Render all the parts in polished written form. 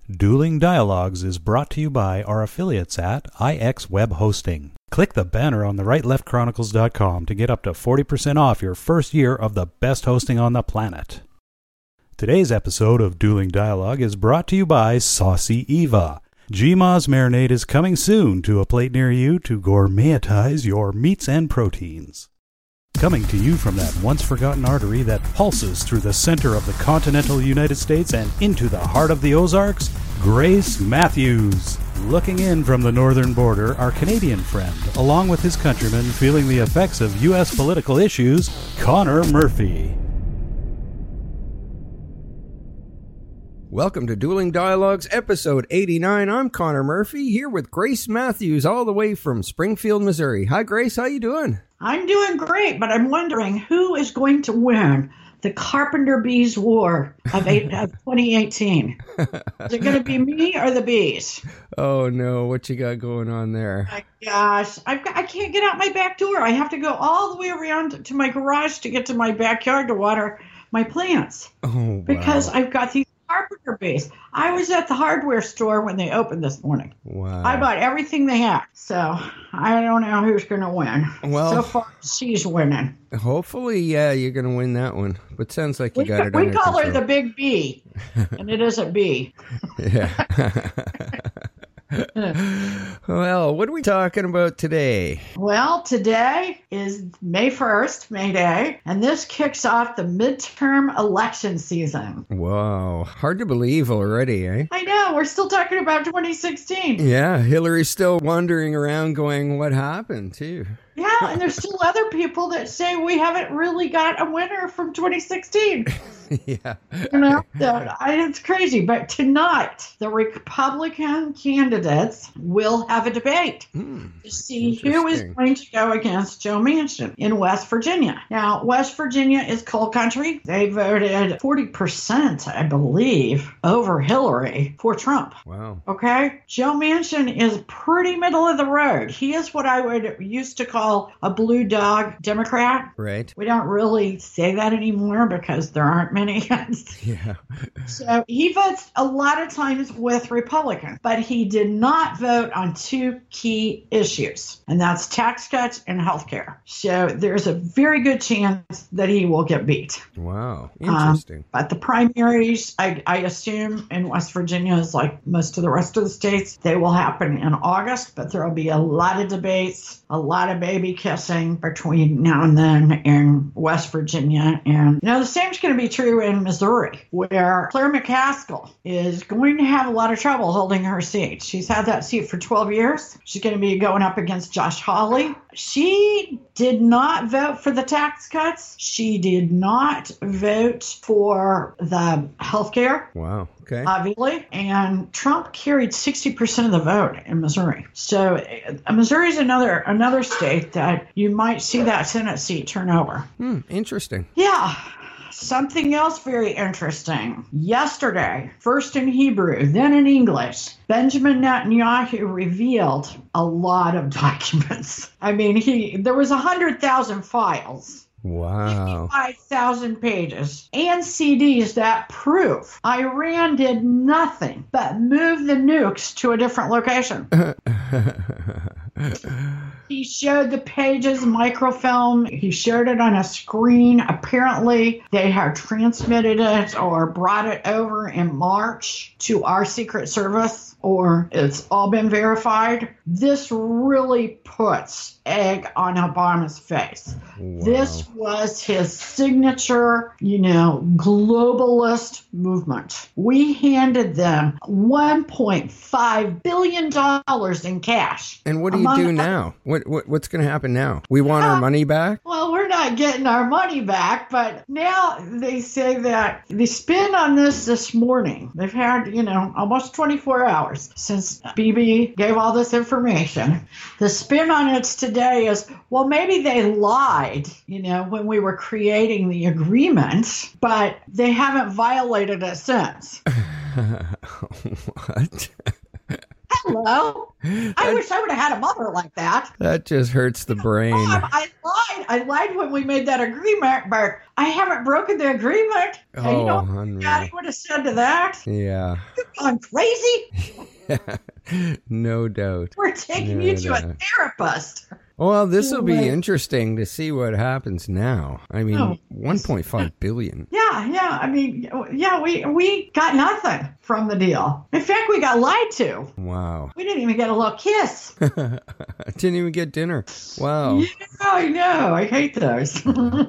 Dueling Dialogues is brought to you by our affiliates at IX Web Hosting. Click the banner on the rightleftchronicles.com to get up to 40% off your first year of the best hosting on the planet. Today's episode of Dueling Dialogue is brought to you by Saucy Eva. GMA's marinade is coming soon to a plate near you to gourmetize your meats and proteins. Coming to you from that once-forgotten artery that pulses through the center of the continental United States and into the heart of the Ozarks, Grace Matthews. Looking in from the northern border, our Canadian friend, along with his countrymen feeling the effects of U.S. political issues, Connor Murphy. Welcome to Dueling Dialogues, episode 89. I'm Connor Murphy, here with Grace Matthews, all the way from Springfield, Missouri. Hi, Grace. How you doing? I'm doing great, but I'm wondering who is going to win the Carpenter Bees War of 2018. Is it going to be me or the bees? Oh, no. What you got going on there? My gosh. I can't get out my back door. I have to go all the way around to my garage to get to my backyard to water my plants. Oh, wow. Because I've got these carpenter bees. I was at the hardware store when they opened this morning. Wow. I bought everything they had. So I don't know who's going to win. Well, so far, she's winning. Hopefully, yeah, you're going to win that one. But sounds like you got it We under call control. her the Big B, and it is a bee. Yeah. Well, what are we talking about today? Well, today is May 1st, May Day, and this kicks off the midterm election season. Wow. Hard to believe already, eh? I know, we're still talking about 2016. Yeah, Hillary's still wandering around going, what happened, too? Yeah, and there's still other people that say we haven't really got a winner from 2016. Yeah. You know, it's crazy. But tonight, the Republican candidates will have a debate to see who is going to go against Joe Manchin in West Virginia. Now, West Virginia is coal country. They voted 40%, I believe, over Hillary for Trump. Wow. Okay? Joe Manchin is pretty middle of the road. He is what I would used to call a blue dog Democrat. Right. We don't really say that anymore because there aren't many. Yeah. So he votes a lot of times with Republicans, but he did not vote on two key issues, and that's tax cuts and health care. So there's a very good chance that he will get beat. Wow. Interesting. But the primaries, I assume in West Virginia, is like most of the rest of the states, they will happen in August, but there will be a lot of debates, a lot of baby kissing between now and then in West Virginia. And, the same is going to be true in Missouri, where Claire McCaskill is going to have a lot of trouble holding her seat. She's had that seat for 12 years. She's going to be going up against Josh Hawley. She did not vote for the tax cuts. She did not vote for the health care. Wow. Okay. Obviously. And Trump carried 60% of the vote in Missouri. So Missouri is another state that you might see that Senate seat turn over. Interesting. Yeah. Something else very interesting. Yesterday, first in Hebrew, then in English, Benjamin Netanyahu revealed a lot of documents. I mean, there was 100,000 files. Wow. 55,000 pages and CDs that prove Iran did nothing but move the nukes to a different location. He showed the pages, microfilm. He showed it on a screen. Apparently, they had transmitted it or brought it over in March to our Secret Service, or it's all been verified. This really puts egg on Obama's face. Wow. This was his signature, globalist movement. We handed them $1.5 billion in cash. And what do you do now? What's going to happen now? We want our money back? Well, we're not getting our money back, but now they say that the spin on this morning, they've had, almost 24 hours since BB gave all this information. The spin on it today is, well, maybe they lied, when we were creating the agreement, but they haven't violated it since. What? Hello. I wish I would have had a mother like that. That just hurts the brain. Mom, I lied when we made that agreement, but I haven't broken the agreement. Oh, Daddy would have said to that. Yeah. Come gone crazy? No doubt. We're taking you to a therapist. Well, this will be interesting to see what happens now. I mean, 1.5 billion. Yeah. I mean, we got nothing from the deal. In fact, we got lied to. Wow. We didn't even get a little kiss. Didn't even get dinner. Wow. Yeah, I know. I hate those.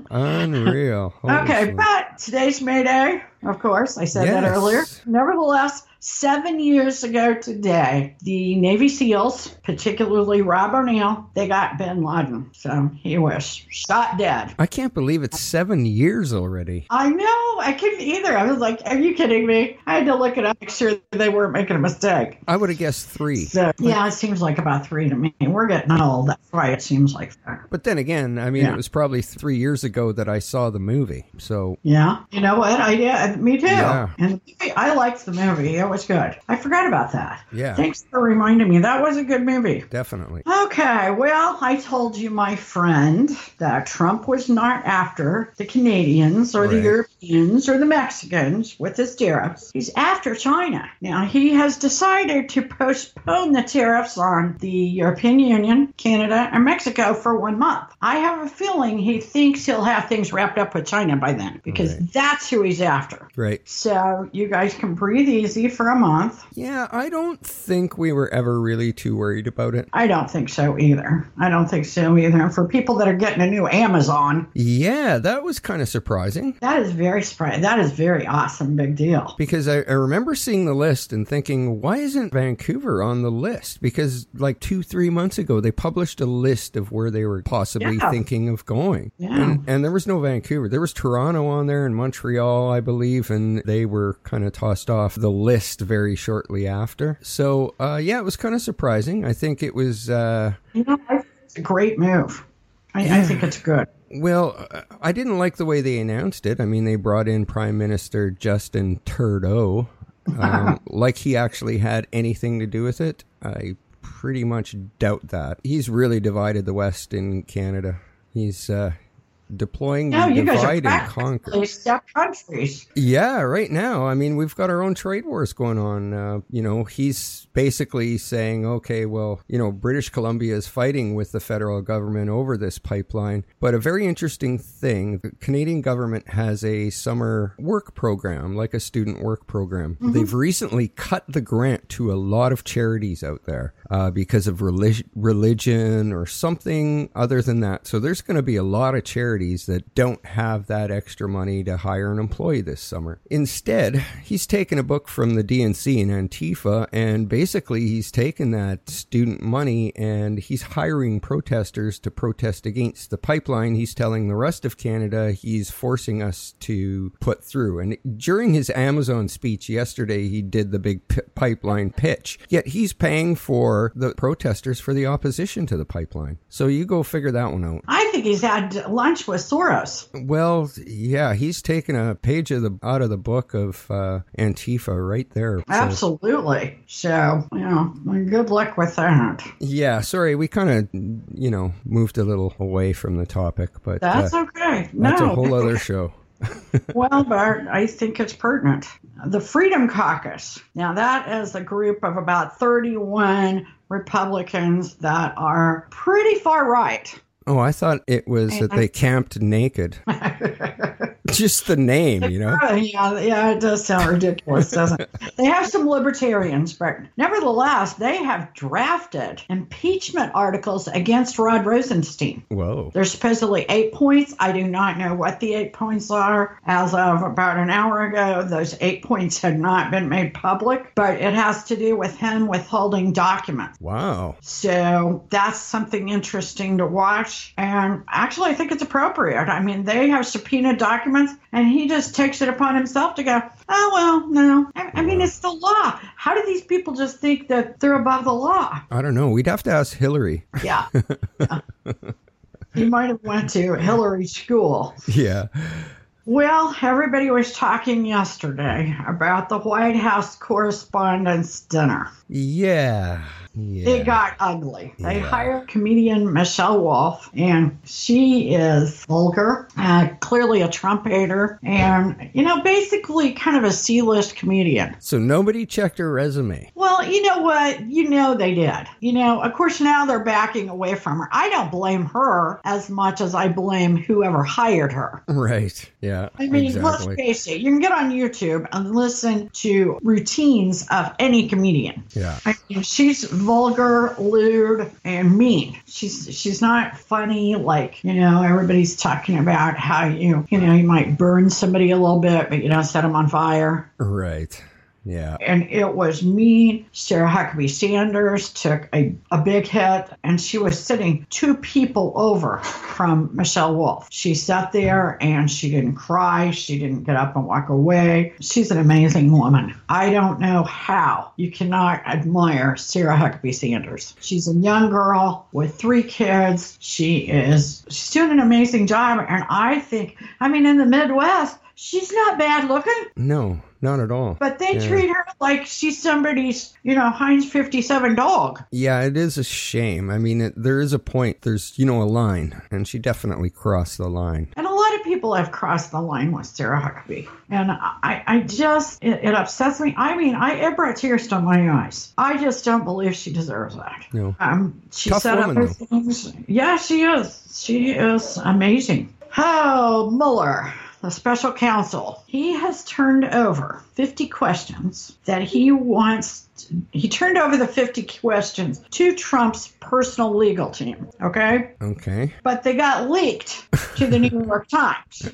Unreal. Okay, but today's May Day, of course. I said that earlier. Nevertheless, 7 years ago today, the Navy SEALs, particularly Rob O'Neill, they got bin Laden. So he was shot dead. I can't believe it's 7 years already. I know. I couldn't either. I was like, are you kidding me? I had to look it up, make sure they weren't making a mistake. I would have guessed 3. So, yeah, it seems like about 3 to me. We're getting old. That's why it seems like that. But then again, I mean, it was probably 3 years ago that I saw the movie. So yeah. You know what? Me too. Yeah. And I liked the movie. It was good. I forgot about that. Yeah. Thanks for reminding me. That was a good movie. Definitely. Okay. Well, I told you, my friend, that Trump was not after the Canadians or the Europeans or the Mexicans with his tariffs. He's after China. Now, he has decided to postpone the tariffs on the European Union, Canada, and Mexico for 1 month. I have a feeling he thinks he'll have things wrapped up with China by then, because that's who he's after. Right. So you guys can breathe easy for a month. Yeah, I don't think we were ever really too worried about it. I don't think so either. And for people that are getting a new Amazon. Yeah, that was kind of surprising. That is very surprising. That is very awesome. Big deal. Because I remember seeing the list and thinking, why isn't Vancouver on the list? Because like 2-3 months ago, they published a list of where they were possibly thinking of going. Yeah. And there was no Vancouver. There was Toronto on there and Montreal, I believe, and they were kind of tossed off the list very shortly after. So, it was kind of surprising. I think it was... I think it's a great move. I think it's good. Well, I didn't like the way they announced it. I mean, they brought in Prime Minister Justin Trudeau, like he actually had anything to do with it. I pretty much doubt that. He's really divided the West in Canada. He's deploying the divide and conquer. Step countries. Yeah, right now. I mean, we've got our own trade wars going on. He's basically saying, okay, well, British Columbia is fighting with the federal government over this pipeline. But a very interesting thing, the Canadian government has a summer work program, like a student work program. Mm-hmm. They've recently cut the grant to a lot of charities out there because of religion or something other than that. So there's going to be a lot of charities that don't have that extra money to hire an employee this summer. Instead, he's taken a book from the DNC and Antifa, and basically he's taken that student money and he's hiring protesters to protest against the pipeline he's telling the rest of Canada he's forcing us to put through. And during his Amazon speech yesterday, he did the big pipeline pitch, yet he's paying for the protesters for the opposition to the pipeline. So you go figure that one out. I think he's had lunch with Soros. Well, yeah, he's taken a page out of the book of Antifa right there. Absolutely. So, good luck with that. Yeah, sorry, we kind of, moved a little away from the topic, but that's okay. That's a whole other show. Well, Bart, I think it's pertinent. The Freedom Caucus. Now, that is a group of about 31 Republicans that are pretty far right. Oh, I thought it was that they camped naked. Just the name, Yeah, it does sound ridiculous, doesn't it? They have some libertarians, but nevertheless, they have drafted impeachment articles against Rod Rosenstein. Whoa. There's supposedly 8 points. I do not know what the 8 points are. As of about an hour ago, those 8 points had not been made public, but it has to do with him withholding documents. Wow. So that's something interesting to watch. And actually, I think it's appropriate. I mean, they have subpoenaed documents, and he just takes it upon himself to go, oh, well, no. I mean, it's the law. How do these people just think that they're above the law? I don't know. We'd have to ask Hillary. Yeah. He might have went to Hillary's school. Yeah. Well, everybody was talking yesterday about the White House Correspondents' Dinner. Yeah. It got ugly. They Yeah. hired comedian Michelle Wolf, and she is vulgar, clearly a Trump hater, and, basically kind of a C-list comedian. So nobody checked her resume. Well, you know what? They did. Of course, now they're backing away from her. I don't blame her as much as I blame whoever hired her. Right. Yeah. I mean, exactly. let's face it. You can get on YouTube and listen to routines of any comedian. Yeah. I mean, she's vulgar, lewd, and mean. She's not funny like, everybody's talking about how you might burn somebody a little bit, but you don't set them on fire. Right. Yeah. And it was mean. Sarah Huckabee Sanders took a big hit, and she was sitting 2 people over from Michelle Wolf. She sat there and she didn't cry. She didn't get up and walk away. She's an amazing woman. I don't know how you cannot admire Sarah Huckabee Sanders. She's a young girl with 3 kids. She's doing an amazing job. And I think, in the Midwest, she's not bad looking. No, not at all. But they treat her like she's somebody's, Heinz 57 dog. Yeah, it is a shame. There is a point. There's, a line. And she definitely crossed the line. And a lot of people have crossed the line with Sarah Huckabee. And I just, it upsets me. It brought tears to my eyes. I just don't believe she deserves that. No. She Tough said woman, other though. things. Yeah, she is. She is amazing. Oh, Mueller, the special counsel, he has turned over 50 questions that he turned over the 50 questions to Trump's personal legal team, okay? Okay. But they got leaked to the New York Times.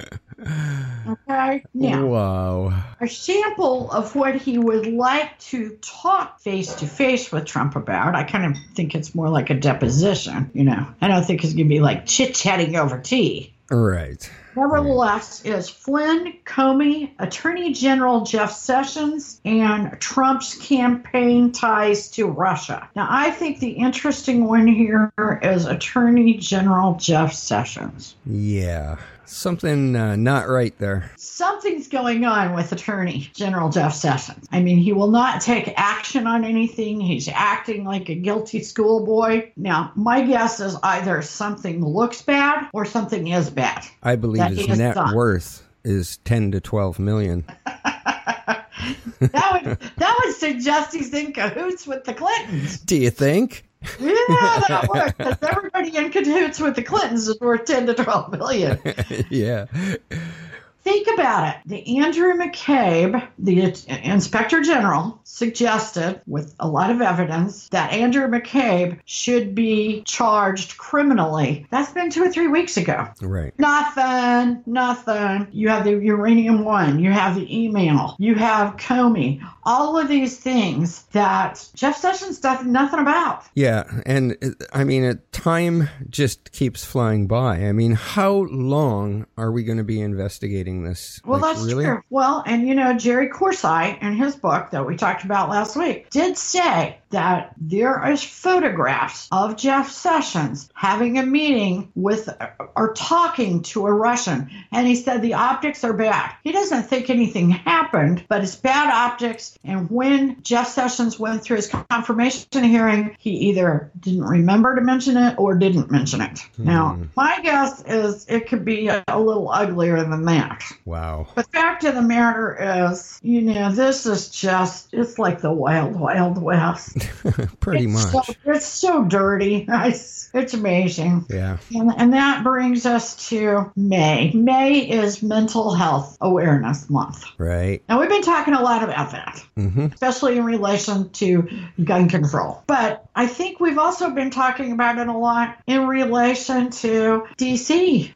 Okay? Now, Wow. a sample of what he would like to talk face-to-face with Trump about, I kind of think it's more like a deposition, I don't think it's going to be like chit-chatting over tea. Right. Nevertheless, is Flynn, Comey, Attorney General Jeff Sessions, and Trump's campaign ties to Russia. Now, I think the interesting one here is Attorney General Jeff Sessions. Yeah. Something not right there. Something's going on with Attorney General Jeff Sessions. He will not take action on anything. He's acting like a guilty schoolboy. Now, my guess is either something looks bad or something is bad. I believe his net worth is 10 to 12 million. That would suggest he's in cahoots with the Clintons. Do you think? Yeah, that would, because everybody in cahoots with the Clintons is worth 10 to 12 million. Yeah. Think about it. The Andrew McCabe, the Inspector General, suggested with a lot of evidence that Andrew McCabe should be charged criminally. That's been 2 or 3 weeks ago. Right. Nothing. You have the Uranium One. You have the email. You have Comey. All of these things that Jeff Sessions does nothing about. Yeah. And time just keeps flying by. How long are we going to be investigating this? Well, that's really? true. Well, and Jerry Corsi, in his book that we talked about last week, did say that there is photographs of Jeff Sessions having a meeting with or talking to a Russian. And he said the optics are bad. He doesn't think anything happened, but it's bad optics. And when Jeff Sessions went through his confirmation hearing, he either didn't remember to mention it or didn't mention it. Now, my guess is it could be a little uglier than that. Wow. But the fact of the matter is, this is just, it's like the wild, wild west. Pretty much. It's so dirty. It's amazing. Yeah. And that brings us to May. May is Mental Health Awareness Month. Right. Now, we've been talking a lot about that, especially in relation to gun control. But I think we've also been talking about it a lot in relation to D.C.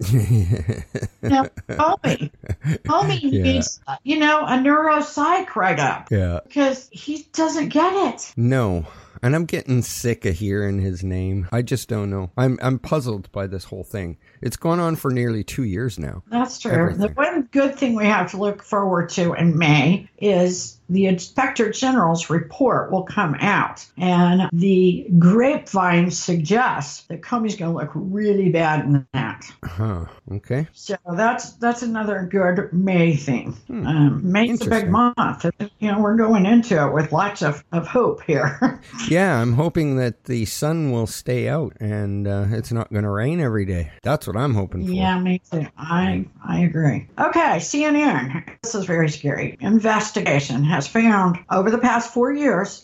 Homie needs, a neuropsych right up. Yeah. Because he doesn't get it. No. and I'm getting sick of hearing his name. I just don't know. I'm puzzled by this whole thing. It's gone on for nearly 2 years now. That's true. Everything. The one good thing we have to look forward to in May is the Inspector General's report will come out, and the grapevine suggests that Comey's going to look really bad in that. Okay. So that's another good May thing. May's a big month. We're going into it with lots of hope here. Yeah, I'm hoping that the sun will stay out and it's not going to rain every day. That's what I'm hoping for. Yeah, me too. I agree. Okay, CNN. This is very scary. Investigation has found over the past 4 years,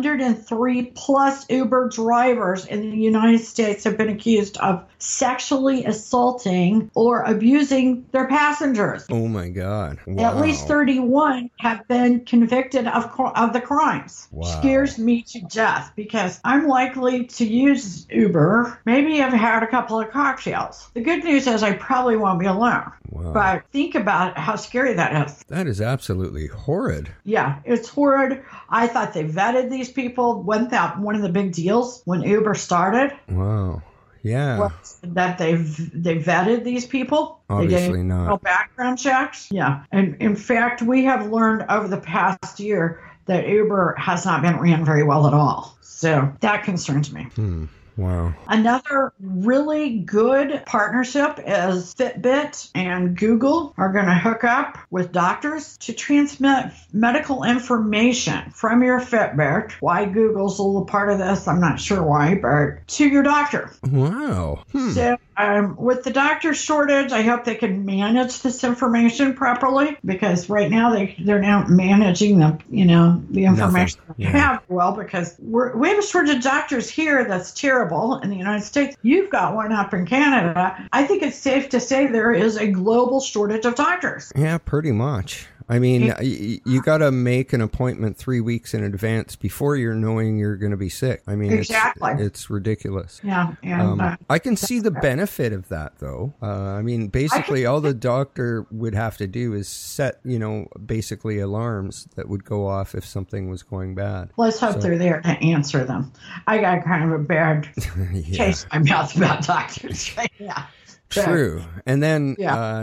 103 plus Uber drivers in the United States have been accused of sexually assaulting or abusing their passengers. Oh my God. Wow. At least 31 have been convicted of the crimes. Wow. Scares me to death because I'm likely to use Uber. Maybe I've had a couple of cocktails. The good news is I probably won't be alone. Wow. But think about how scary that is. That is absolutely horrid. Yeah, it's horrid. I thought they vetted these people. Wasn't that one of the big deals when Uber started? Wow. Yeah. Was that they vetted these people? Obviously they did not. No background checks. Yeah. And in fact, we have learned over the past year that Uber has not been ran very well at all. So that concerns me. Wow. Another really good partnership is Fitbit and Google are going to hook up with doctors to transmit medical information from your Fitbit. Why Google's a little part of this, I'm not sure why, but to your doctor. Wow. So with the doctor shortage, I hope they can manage this information properly, because right now they're now managing the information they have well, because we have a shortage of doctors here that's terrible in the United States. You've got one up in Canada. I think it's safe to say there is a global shortage of doctors. Yeah, pretty much. I mean, you got to make an appointment 3 weeks in advance before you're knowing you're going to be sick. I mean, exactly. It's ridiculous. Yeah. And, I can see the benefit of that, though. I mean, basically, all the doctor would have to do is set, basically alarms that would go off if something was going bad. Let's hope they're there to answer them. I got kind of a bad taste in my mouth about doctors. Yeah. True. And then,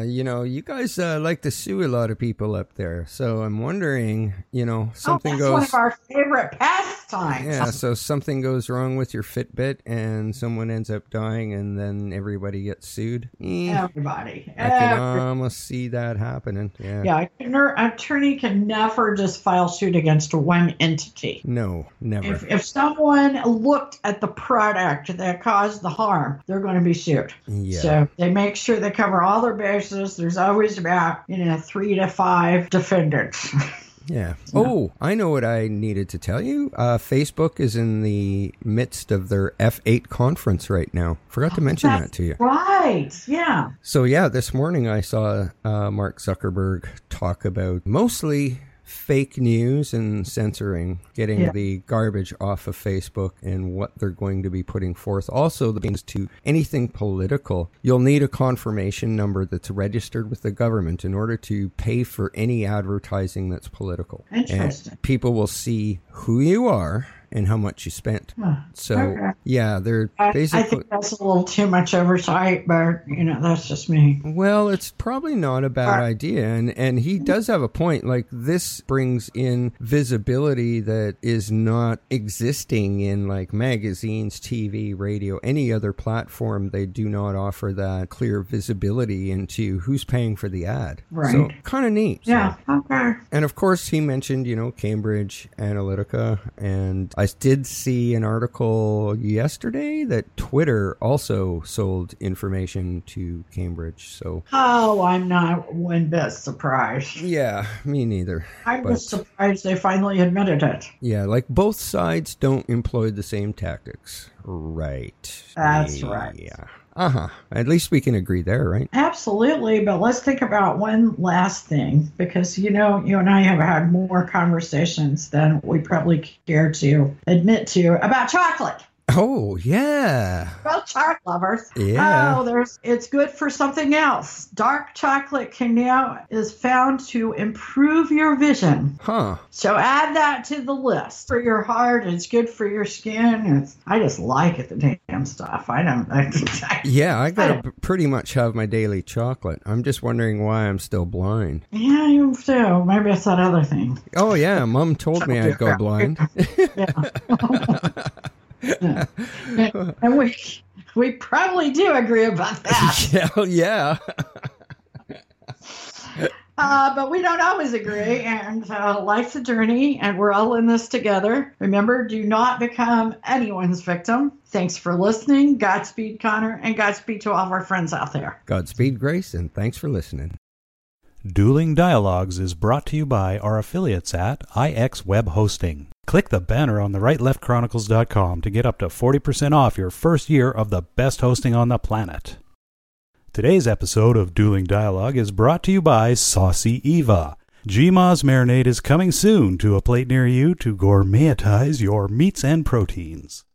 you guys like to sue a lot of people up there. So I'm wondering, something that's one of our favorite pastimes. Yeah, so something goes wrong with your Fitbit and someone ends up dying and then everybody gets sued. Everybody. I can almost see that happening. Yeah. An attorney can never just file suit against one entity. No, never. If someone looked at the product that caused the harm, they're going to be sued. Yeah. So they make sure they cover all their bases. There's always about 3 to 5 defendants. Yeah. Oh, I know what I needed to tell you. Facebook is in the midst of their F8 conference right now. Forgot to mention that to you. Right. Yeah. So, this morning I saw Mark Zuckerberg talk about mostly fake news and censoring, getting the garbage off of Facebook and what they're going to be putting forth. Also, the means to anything political, you'll need a confirmation number that's registered with the government in order to pay for any advertising that's political. Interesting. And people will see who you are and how much you spent. So, they're basically... I think that's a little too much oversight, but, that's just me. Well, it's probably not a bad idea. And he does have a point. Like, this brings in visibility that is not existing in, like, magazines, TV, radio, any other platform. They do not offer that clear visibility into who's paying for the ad. Right. So, kind of neat. Yeah, okay. And, of course, he mentioned, Cambridge Analytica, and I did see an article yesterday that Twitter also sold information to Cambridge. So, I'm not one bit surprised. Yeah, me neither. I was surprised they finally admitted it. Yeah, like both sides don't employ the same tactics. Right. That's right. Yeah. At least we can agree there, right? Absolutely. But let's think about one last thing, because, you and I have had more conversations than we probably care to admit to about chocolate. Oh, yeah. Well, chocolate lovers. Yeah. Oh, it's good for something else. Dark chocolate is found to improve your vision. Huh. So add that to the list. For your heart, it's good for your skin. I just like it, the damn stuff. Yeah, I gotta pretty much have my daily chocolate. I'm just wondering why I'm still blind. Yeah, you too. Maybe it's that other thing. Oh, yeah. Mom told me I'd go blind. Yeah. And we probably do agree about that. Yeah. But we don't always agree, and life's a journey, and we're all in this together. Remember, do not become anyone's victim. Thanks for listening. Godspeed, Connor, and Godspeed to all of our friends out there. Godspeed, Grace, and thanks for listening. Dueling Dialogues is brought to you by our affiliates at IX Web Hosting. Click the banner on the rightleftchronicles.com to get up to 40% off your first year of the best hosting on the planet. Today's episode of Dueling Dialogue is brought to you by Saucy Eva. GMA's marinade is coming soon to a plate near you to gourmetize your meats and proteins.